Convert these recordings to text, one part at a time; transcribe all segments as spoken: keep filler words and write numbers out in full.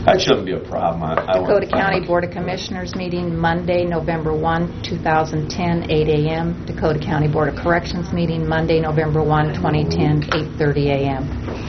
That shouldn't be a problem. I, I Dakota County Board of Commissioners meeting Monday, November first, two thousand ten, eight a m Dakota County Board of Corrections meeting Monday, November first, twenty ten, eight thirty a m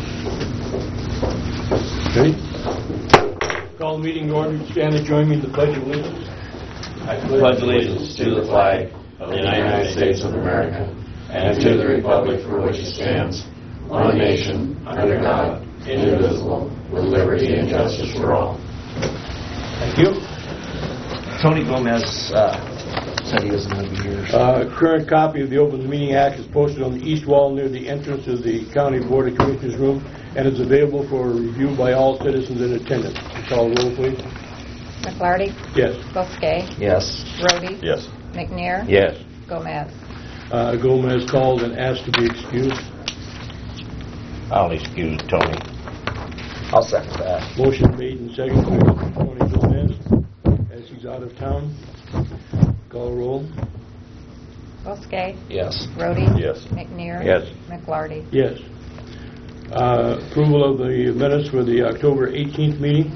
Okay. Call the meeting to order. Stand and join me in the Pledge of Allegiance. I pledge allegiance to the flag of the United States of America and to the republic for which it stands, one nation, under God, indivisible, with liberty and justice for all. Thank you. Tony Gomez uh, said he was going to be here. Uh, current copy of the Open Meeting Act is posted on the east wall near the entrance of the County Board of Commissioners room and is available for review by all citizens in attendance. Call the roll, please. McLarty? Yes. Boskay? Yes. Rhodey? Yes. McNair? Yes. Gomez? Uh, Gomez called and asked to be excused. I'll excuse Tony. I'll second that. Motion made and seconded by Tony Gomez as he's out of town. Call the roll. Boskay? Yes. Rhodey? Yes. McNair? Yes. McLarty? Yes. Uh, approval of the minutes for the October eighteenth meeting.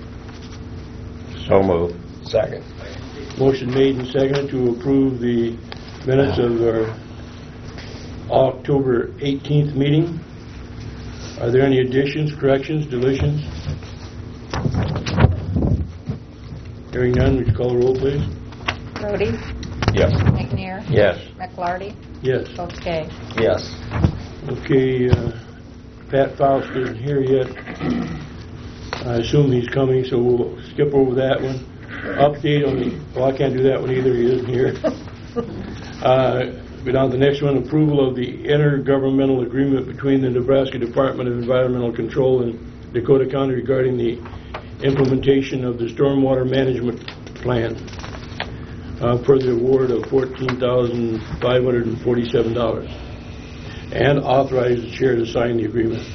So moved. Second. Motion made and seconded to approve the minutes of our October eighteenth meeting. Are there any additions, corrections, deletions? Hearing none, would you call the roll, please? Rhodey? Yes. McNair? Yes. McLarty? Yes. Boskay? Yes. Okay, uh, Pat Faust isn't here yet. I assume he's coming, so we'll skip over that one. Update on the, well, I can't do that one either, he isn't here. uh, But on the next one, approval of the intergovernmental agreement between the Nebraska Department of Environmental Control and Dakota County regarding the implementation of the stormwater management plan uh, for the award of fourteen thousand five hundred forty-seven dollars, and authorize the chair to sign the agreement.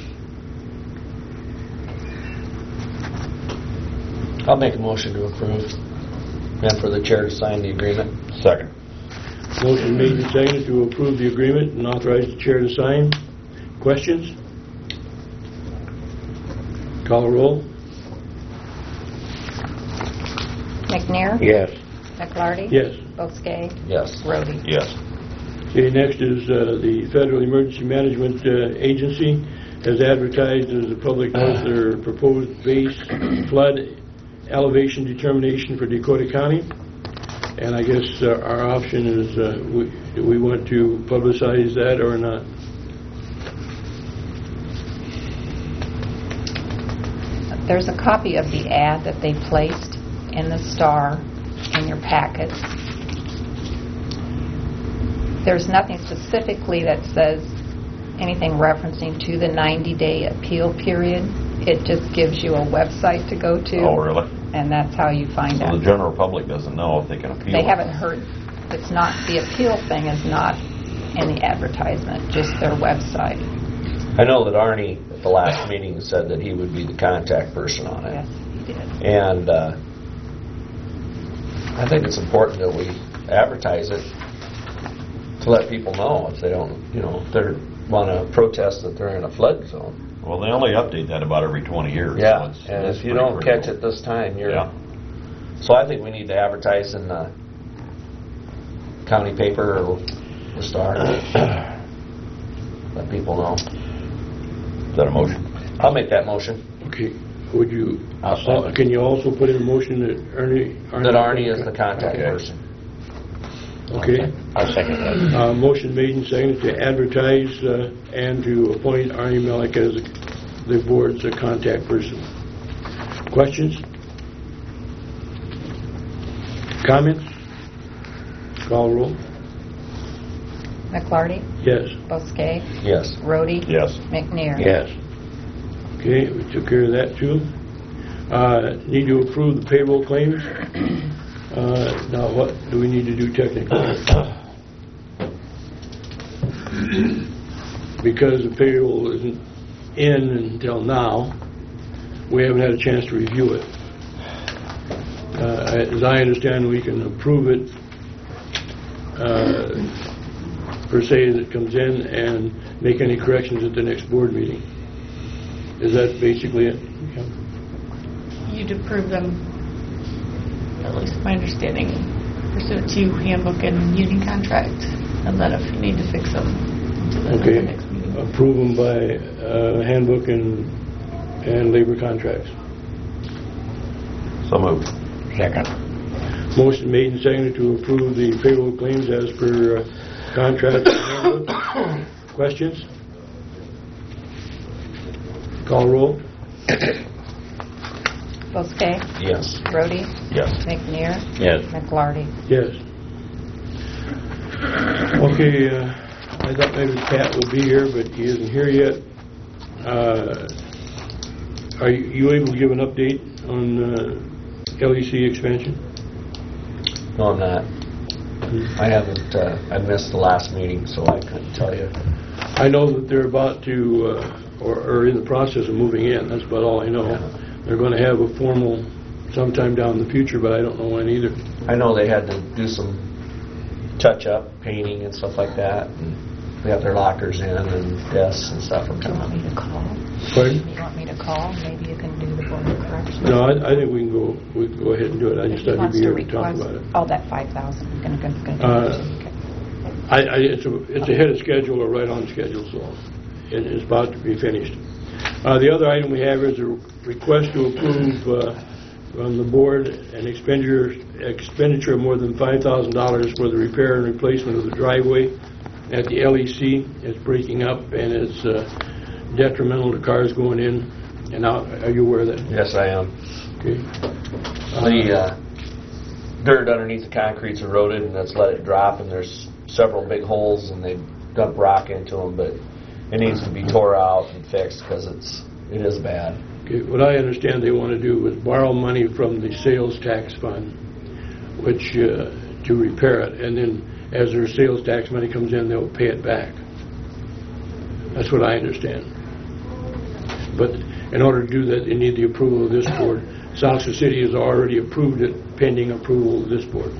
I'll make a motion to approve and for the chair to sign the agreement. Second. Motion made and seconded to approve the agreement and authorize the chair to sign. Questions? Call the roll. McNair? Yes. McLarty? Yes. Boskay? Yes. Rhodey? Yes. Okay, next is uh, the Federal Emergency Management uh, Agency has advertised as a public notice their proposed base flood elevation determination for Dakota County. And I guess uh, our option is, uh, we, do we want to publicize that or not? There's a copy of the ad that they placed in the Star in your packets. There's nothing specifically that says anything referencing to the ninety-day appeal period. It just gives you a website to go to. Oh, really? And that's how you find So out. the general public doesn't know if they can appeal. They haven't heard. It's not, the appeal thing is not in the advertisement, just their website. I know that Arnie at the last meeting said that he would be the contact person on it. Yes, he did. And uh, I think it's important that we advertise it to let people know if they don't, you know, if they want to protest that they're in a flood zone. Well, they only update that about every twenty years. Yeah, so it's, and it's if you pretty don't critical. catch it this time, you're... Yeah. So I think we need to advertise in the county paper or the Star. Let people know. Is that a motion? I'll make that motion. Okay. Would you, I'll second. can you also put in a motion that Ernie... That Arnie is the contact Okay. person. Okay. I'll second that. Uh, motion made and seconded to advertise uh, and to appoint Arnie Melick as the board's uh, contact person. Questions? Comments? Call roll. McLarty? Yes. Boskay? Yes. Rhodey? Yes. McNair? Yes. Okay, we took care of that too. Uh, need to approve the payroll claims. Uh, now, what do we need to do technically? Because the payroll isn't in until now, we haven't had a chance to review it. Uh, as I understand, we can approve it uh, per se as it comes in and make any corrections at the next board meeting. Is that basically it? Yeah. you'd approve them, at least my understanding, pursuant to handbook and union contract, and then if you need to fix them, do that at Okay, the next meeting. approve them by uh, handbook and, and labor contracts. So moved. Second. Motion made and seconded to approve the payroll claims as per uh, contract and handbook. Questions? Call roll. Boskay? Yes. Rhodey? Yes. McNair? Yes. McLarty? Yes. Okay, uh, I thought maybe Pat will be here, but he isn't here yet. Uh, Are you you able to give an update on uh, L E C expansion? No, I'm not. I haven't, uh, I missed the last meeting, so I couldn't tell you. I know that they're about to, uh, or or in the process of moving in, that's about all I know. They're going to have a formal sometime down in the future, but I don't know when either. I know they had to do some touch-up, painting and stuff like that, and they got their lockers in and desks and stuff. Do you want me to call? Pardon? You want me to call? Maybe you can do the board of corrections. No, I I think we can go, we can go ahead and do it. I just He thought wants you'd be to here to talk request- about it. Oh, that five thousand, gonna, gonna, gonna. Uh, I, I, it's, a, it's ahead of schedule or right on schedule, so it is about to be finished. Uh, the other item we have is a request to approve uh, from the board an expenditure expenditure of more than five thousand dollars for the repair and replacement of the driveway at the L E C. It's breaking up and it's uh, detrimental to cars going in and out. Are you aware of that? Yes, I am. Okay. The uh, dirt underneath the concrete's eroded, and that's let it drop, and there's several big holes, and they dump rock into them, but it needs to be tore out and fixed because it's it is bad. Okay, what I understand they want to do is borrow money from the sales tax fund, which, uh, to repair it, and then as their sales tax money comes in, they'll pay it back. That's what I understand. But in order to do that, they need the approval of this board. South City has already approved it, pending approval of this board.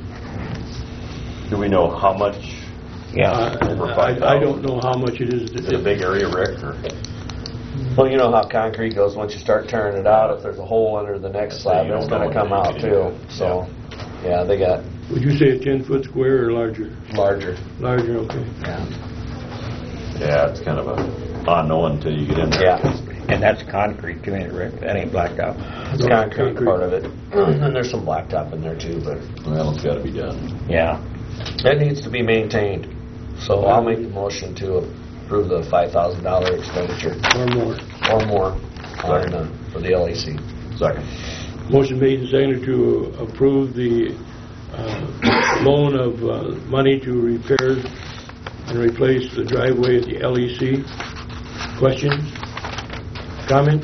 Do we know how much? Yeah. Uh, I I don't know how much it is. Is it a big area, Rick, or? Well, you know how concrete goes. Once you start tearing it out, if there's a hole under the next slab, you it's don't going to know come what out you can too. do. So, yeah, they got Would you say a ten-foot square or larger? larger. Larger, okay. Yeah. Yeah, it's kind of a unknown until you get in there. Yeah. And that's concrete too, ain't it, Rick? That ain't blacktop. It's No, concrete, concrete. part of it. And there's some blacktop in there too, but Well, it's got to be done. Yeah. it needs to be maintained. So I'll make the motion to approve the five thousand dollars expenditure Or more. or more on, uh, for the L A C. Second. Motion made and seconded to approve the uh, loan of uh, money to repair and replace the driveway at the L E C. Questions? Comments?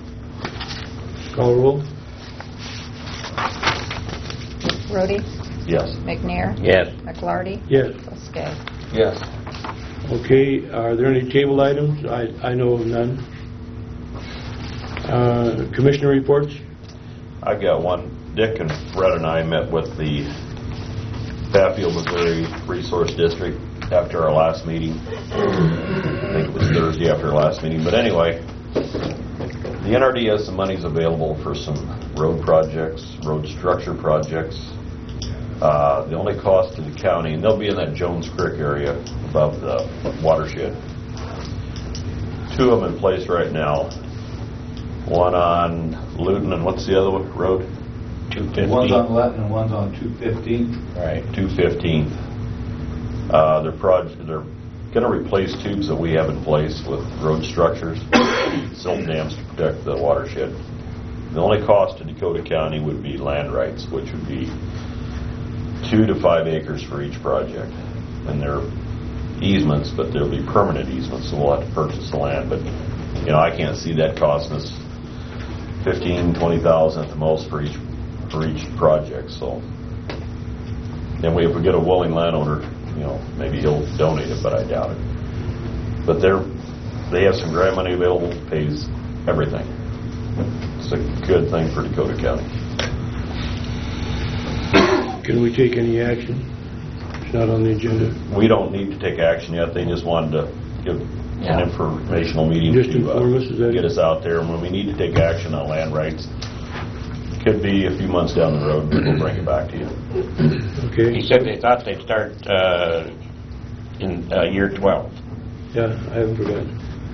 Call roll. Rhodey? Yes. McNair? Yes. McLarty? Yes. Boskay? Yes. Okay, are there any table items? I I know of none. Uh, Commissioner reports? I've got one. Dick and Fred and I met with the Hatfield, Missouri Resource District after our last meeting. I think it was Thursday after our last meeting. But anyway, the N R D has some monies available for some road projects, road structure projects. Uh, the only cost to the county, and they'll be in that Jones Creek area above the watershed. Two of them in place right now. One on Luton and what's the other one, road? Two fifty. One's on Letton and one's on two fifteen. Right. two fifteen. Uh, they're proj- they're going to replace tubes that we have in place with road structures, silt dams to protect the watershed. The only cost to Dakota County would be land rights, which would be two to five acres for each project. And they're easements, but they'll be permanent easements, so we'll have to purchase the land. But, you know, I can't see that costing us fifteen, twenty thousand at the most for each for each project. So then we, if we get a willing landowner, you know, maybe he'll donate it, but I doubt it. But they're they have some grant money available, pays everything. It's a good thing for Dakota County. Can we take any action? It's not on the agenda. We don't need to take action yet. They just wanted to give Yeah. an informational meeting Just to uh, inform us, is that- get us out there. And when we need to take action on land rights, Could be a few months down the road, but we'll bring it back to you. Okay? He said they thought they'd start uh, in uh, year twelve. Yeah, I haven't forgotten.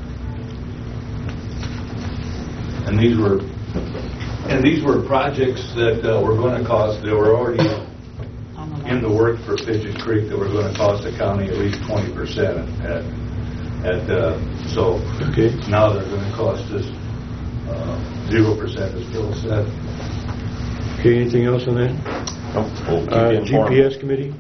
And these were, and these were projects that uh, were going to cost, they were already in the work for Pigeon Creek that were going to cost the county at least twenty percent. At, at uh, so Okay. now they're going to cost us uh, zero percent, as Bill said. Okay, anything else on that? Nope, we'll keep Uh, you G informed. P S committee?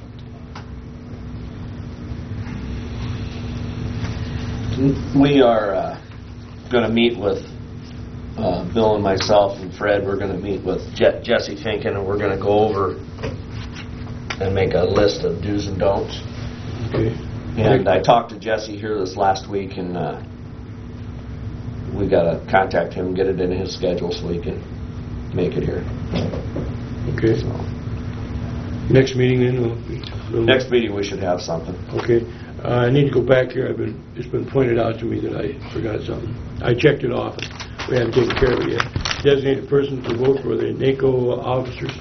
We are uh, going to meet with uh, Bill and myself and Fred. We're going to meet with Je- Jesse Finken, and we're going to go over and make a list of do's and don'ts. Okay. And I talked to Jesse here this last week, and uh, we got to contact him, get it in his schedule so he can make it here. Okay. So, Next meeting then will be... a little- next meeting we should have something. Okay. Uh, I need to go back here. I've been, it's been pointed out to me that I forgot something. I checked it off. We haven't taken care of it yet. Designated person to vote for the NACO officers.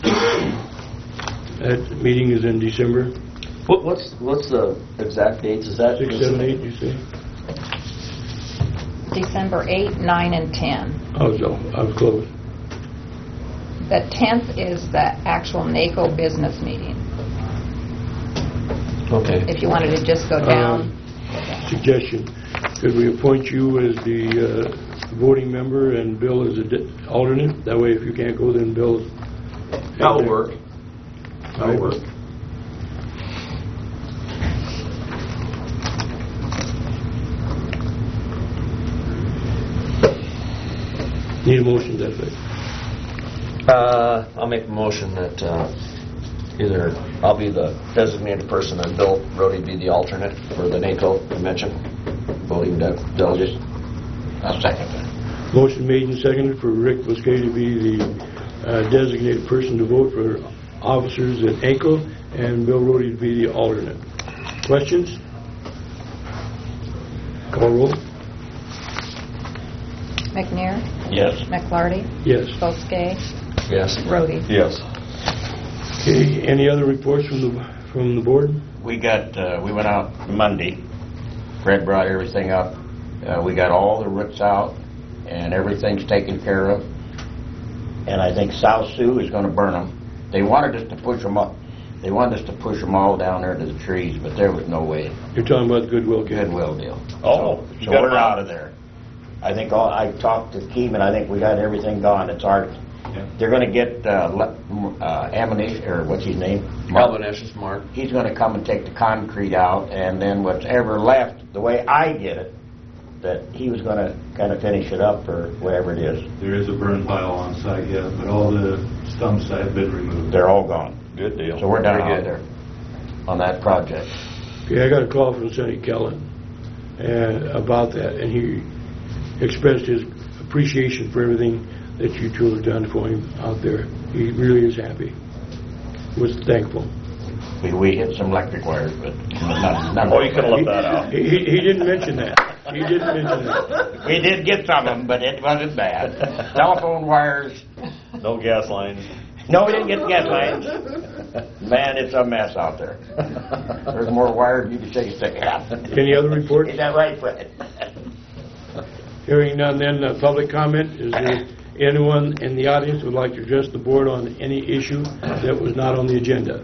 That meeting is in December. What, what's what's the exact dates? Is that Six, seven, eight, you say? December eighth, nine, and ten. I was, I was close. The tenth is the actual NACO business meeting. Okay. If you wanted to just go down. Um, Suggestion, could we appoint you as the uh, voting member and Bill as an alternate? That way if you can't go, then Bill's... That'll work. That'll work. Need a motion to that effect. Uh, I'll make a motion that uh, either I'll be the designated person and Bill Rhodey be the alternate for the NACO convention, voting de- delegate. I'll second that. Motion made and seconded for Rick Bousquet to be the uh, designated person to vote for officers at NACO and Bill Rhodey to be the alternate. Questions? Call roll. McNair, Yes. McLarty, Yes. Bousquet, Yes. Rhodey. Yes. Okay, any other reports from the, from the board? We got, uh, we went out Monday. Fred brought everything up. Uh, we got all the roots out and everything's taken care of. And I think South Sioux is going to burn them. They wanted us to push them up. They wanted us to push them all down there to the trees, but there was no way. You're talking about the Goodwill Camp? Goodwill deal. Oh, So, you so got we're them out. out of there. I think all, I talked to Keeman, I think we got everything gone. It's our, they're going to get uh, le- uh, ammunition, or what's his name? Albanesius Mark. He's going to come and take the concrete out, and then whatever left, the way I get it, that he was going to kind of finish it up or whatever it is. There is a burn pile on site yet, but all the stumps have been removed. They're all gone. Good deal. So we're done Very out good. there on that project. Okay, I got a call from Sonny Kellen and about that, and he expressed his appreciation for everything that you two have done for him out there. He really is happy. Was thankful. We, we hit some electric wires, but not, not Oh, you could have left that out. He, he, he didn't mention that. He didn't mention that. We did get some of them, but it wasn't bad. Telephone wires. No gas lines. No, we didn't get gas lines. Man, it's a mess out there. There's more wires than you can shake a stick at. Any other reports? Is that right, Fred? Hearing none, then uh, public comment. Is there anyone in the audience who would like to address the board on any issue that was not on the agenda?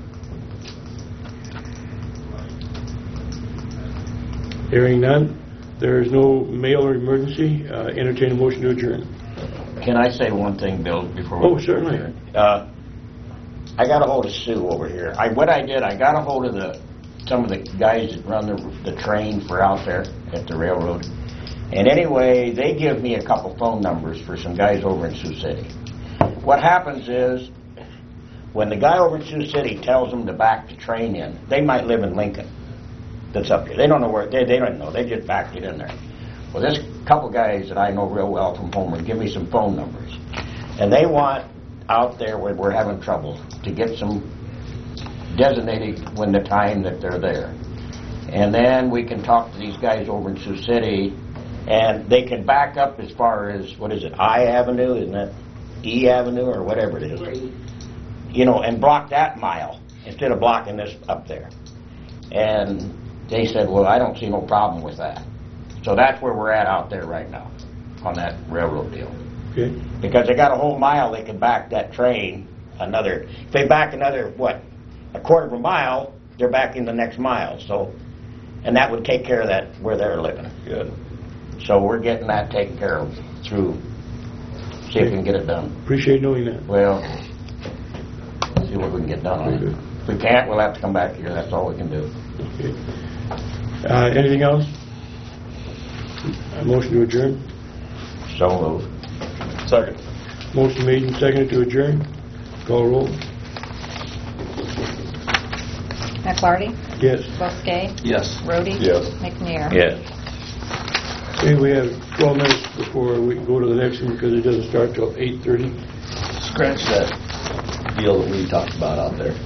Hearing none, there is no mail or emergency. Uh, entertain a motion to adjourn. Can I say one thing, Bill, before we... Oh, certainly. Uh, I got a hold of Sue over here. I What I did, I got a hold of the some of the guys that run the, the train for out there at the railroad. And anyway, they give me a couple phone numbers for some guys over in Sioux City. What happens is, when the guy over in Sioux City tells them to back the train in, they might live in Lincoln. That's up here. They don't know where, they, they don't know. They just backed it in there. Well, there's a couple guys that I know real well from Homer give me some phone numbers. And they want out there where we're having trouble to get some designated when the time that they're there. And then we can talk to these guys over in Sioux City, and they can back up as far as, what is it, I Avenue, isn't that? E Avenue or whatever it is, you know, and block that mile instead of blocking this up there. And they said, well, I don't see no problem with that. So that's where we're at out there right now on that railroad deal. Okay. Because they got a whole mile, they can back that train another, if they back another, what, a quarter of a mile, they're backing the next mile, so, and that would take care of that where they're living. Good. So we're getting that taken care of through, see if we can get it done. Appreciate knowing that. Well, see what we can get done on it. If we can't, we'll have to come back here, that's all we can do. Okay. Uh, anything else? A motion to adjourn? So moved. Second. Motion made and seconded to adjourn. Call roll. McLarty? Yes. Boskay? Yes. Rhodey? Yes. McNair? Yes. Okay, we have twelve minutes before we can go to the next one because it doesn't start till eight thirty. Scratch that deal that we talked about out there.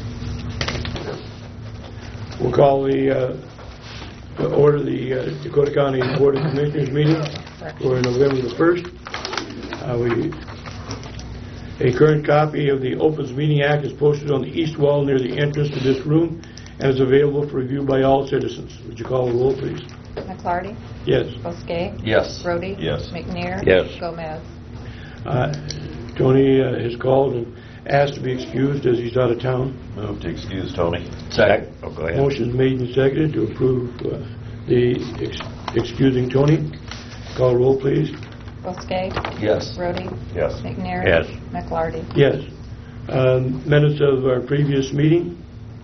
We'll call the, uh, to order the uh, Dakota County Board of Commissioners meeting for November the first. Uh, we, a current copy of the Opens Meeting Act is posted on the east wall near the entrance to this room and is available for review by all citizens. Would you call the roll, please? McLarty? Yes. Boskay? Yes. Rhodey? Yes. McNair? Yes. Gomez? Uh, Tony uh, has called and asked to be excused as he's out of town. Move to excuse Tony. Second. Oh, go ahead. Motion is made and seconded to approve uh, the ex excusing Tony. Call roll, please. Boskay? Yes. Rhodey? Yes. McNair? Yes. McLarty? Yes. Um, minutes of our previous meeting.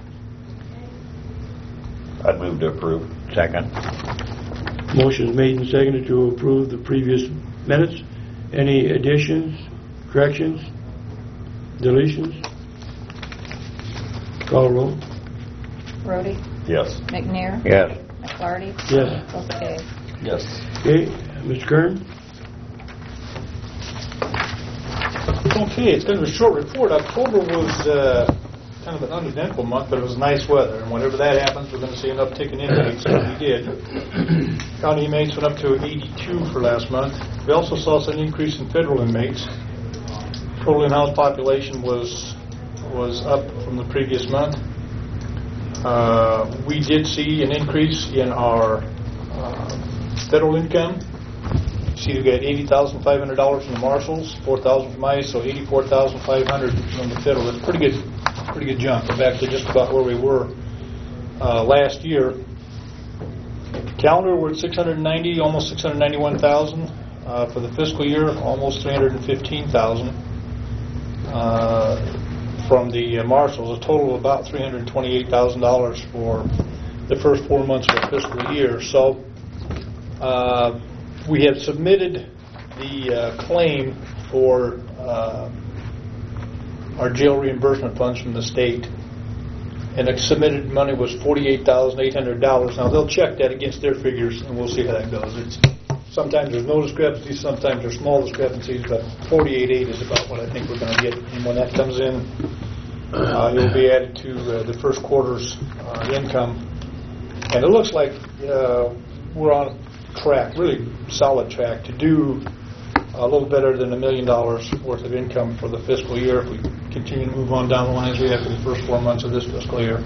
I'd move to approve. Second. Motion is made and seconded to approve the previous minutes. Any additions, corrections, deletions? Call roll. Rhodey? Yes. McNair? Yes. McLarty? Yes. Boskay? Yes. Okay, Mister Kern? Okay, it's kind of a short report. October was uh, kind of an uneventful month, but it was nice weather. And whenever that happens, we're going to see an uptick in inmates, and we did. County inmates went up to eighty-two for last month. We also saw some increase in federal inmates. Total in-house population was was up from the previous month. Uh, we did see an increase in our uh, federal income. See, we got eighty thousand five hundred dollars from the marshals, four thousand from ICE, so eighty-four thousand five hundred from the federal. That's pretty good, pretty good jump. We're back to just about where we were uh, last year. Calendar, we're at six hundred ninety, almost six hundred ninety-one thousand. Uh, for the fiscal year, almost three hundred fifteen thousand. Uh, from the uh, marshals, a total of about three hundred twenty-eight thousand dollars for the first four months of our fiscal year. So uh, we have submitted the uh, claim for uh, our jail reimbursement funds from the state, and the submitted money was forty-eight thousand eight hundred dollars. Now they'll check that against their figures, and we'll see how that goes. It's, sometimes there's no discrepancies, sometimes there's small discrepancies, but forty-eight eight is about what I think we're going to get. And when that comes in, uh, it will be added to uh, the first quarter's uh, income. And it looks like uh, we're on track, really solid track, to do a little better than a million dollars worth of income for the fiscal year if we continue to move on down the line as we have for the first four months of this fiscal year.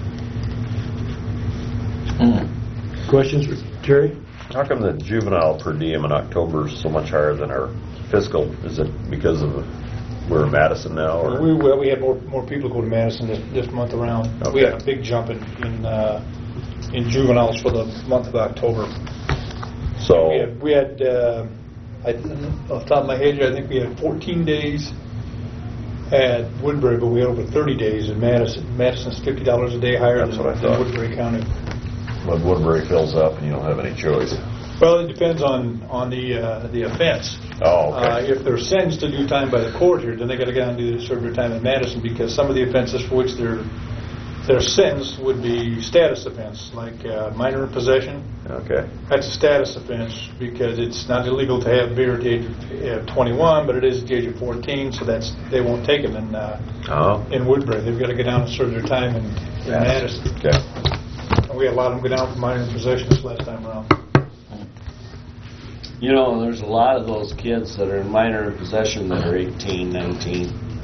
Mm. Questions for Terry? How come the juvenile per diem in October is so much higher than our fiscal? Is it because of we're in Madison now? Or? We well, we had more more people go to Madison this, this month around. Okay. We had a big jump in in, uh, in juveniles for the month of October. So we had, we had uh, I, off the top of my head here, I think we had fourteen days at Woodbury, but we had over thirty days in Madison. Madison's fifty dollars a day higher That's than, what I than thought. Woodbury County. when Woodbury fills up and you don't have any choice. Well, it depends on on the uh, the offense. Oh, okay. Uh, if they're sentenced to do time by the court here, then they got to go down and do serve their time in Madison, because some of the offenses for which they're they're sentenced would be status offense, like uh, minor in possession. Okay. That's a status offense because it's not illegal to have beer at the age of twenty-one, but it is at the age of fourteen, so that's they won't take them in uh, Oh. in Woodbury. They've got to go down and serve their time in, in Madison. Okay. And we had a lot of them go down for minor in possession this last time around. You know, there's a lot of those kids that are in minor possession that are eighteen, nineteen.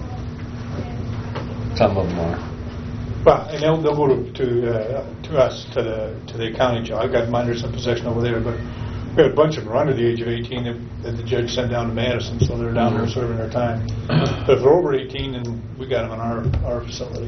Some of them are. Well, and they'll, they'll go to, to, uh, to us, to the, to the county jail. I've got minors in possession over there, but we had a bunch of them are under the age of eighteen that, that the judge sent down to Madison, so they're down there serving their time. But if they're over eighteen, then we got them in our, our facility.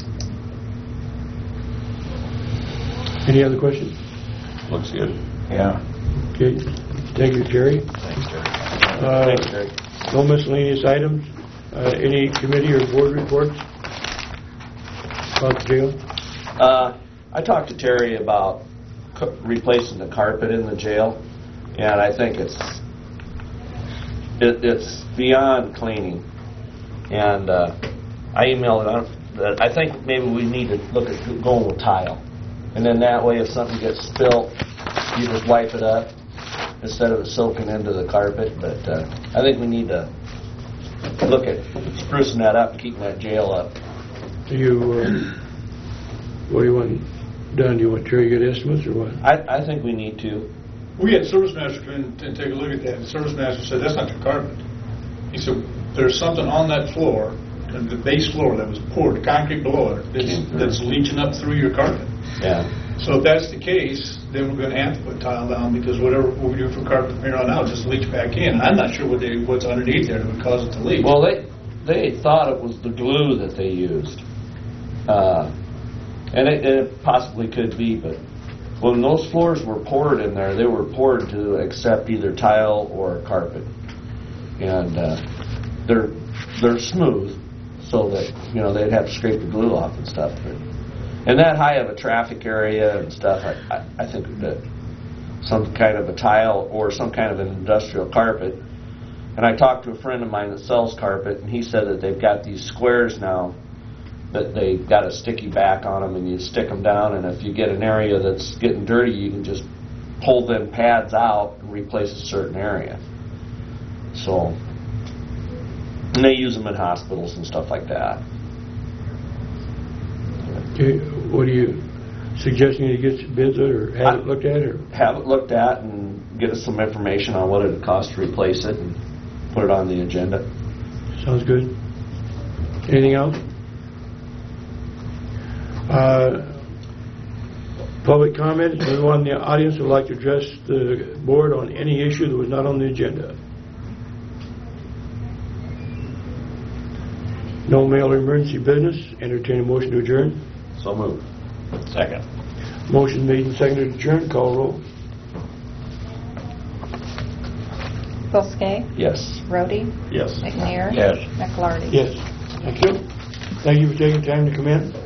Any other questions? Looks good. Yeah. Okay, thank you, Terry. Thanks, Terry. Uh, Thanks, Terry. No miscellaneous items. Uh, Any committee or board reports about the jail? Uh, I talked to Terry about c- replacing the carpet in the jail, and I think it's it, it's beyond cleaning. And uh, I emailed it on that I think maybe we need to look at going with tile, and then that way if something gets spilt, you just wipe it up instead of it soaking into the carpet. But uh, I think we need to look at sprucing that up and keeping that jail up. Do you, uh, what do you want done? Do you want Terry to get estimates or what? I, I think we need to. We had Service Master come in and take a look at that, and the Service Master said, that's not the carpet. He said, there's something on that floor, and the base floor that was poured, the concrete below it, that's, that's leaching up through your carpet. Yeah. So if that's the case, then we're going to have to put tile down, because whatever we do for carpet from here on out just leach back in. I'm not sure what they, what's underneath there that would cause it to leach. Well, they they thought it was the glue that they used, uh, and it, it possibly could be. But when those floors were poured in there, they were poured to accept either tile or carpet, and uh, they're they're smooth, so that you know they'd have to scrape the glue off and stuff. But in that high of a traffic area and stuff, I, I, I think that some kind of a tile or some kind of an industrial carpet. And I talked to a friend of mine that sells carpet, and he said that they've got these squares now that they've got a sticky back on them, and you stick them down, and if you get an area that's getting dirty, you can just pull them pads out and replace a certain area. So, and they use them in hospitals and stuff like that. Okay, what are you suggesting to get bids or have it looked at or? Have it looked at and get us some information on what it would cost to replace it and put it on the agenda. Sounds good. Anything else? Uh, Public comment. If anyone in the audience would like to address the board on any issue that was not on the agenda. No mail or emergency business. Entertain a motion to adjourn. So moved. Second. Motion made and seconded to adjourn. Call roll. Bousquet, Yes. Rhodey, Yes. McNair, Yes. McLarty. Yes. Thank you. Thank you for taking time to come in.